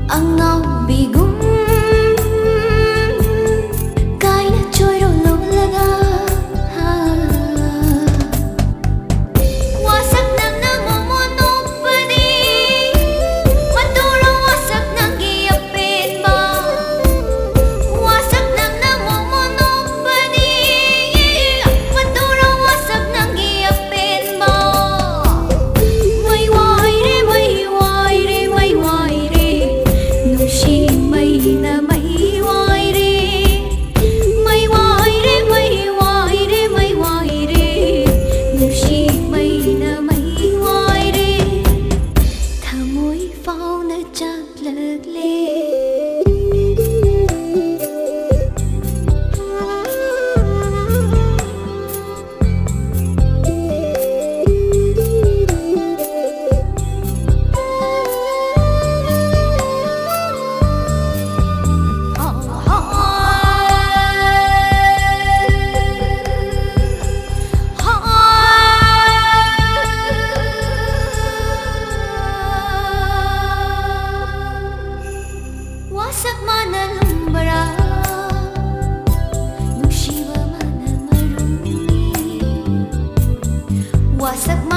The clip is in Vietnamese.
ꯑꯉꯥꯎꯕꯤꯒꯨꯝ ꯀꯥꯏꯅ ꯆꯣꯏꯔꯣꯜꯂꯒ wasak nang namomonopadi maturang wasak nang giyapin ba wasak nang namomonopadi maturang wasak nang giyapin ba way way re way way re way way re nushi may na may way re may way re may way re may way re nushi may na may way re thamoy phao na chaklag le wasak mana lumbara nungsiba mana marumi wasak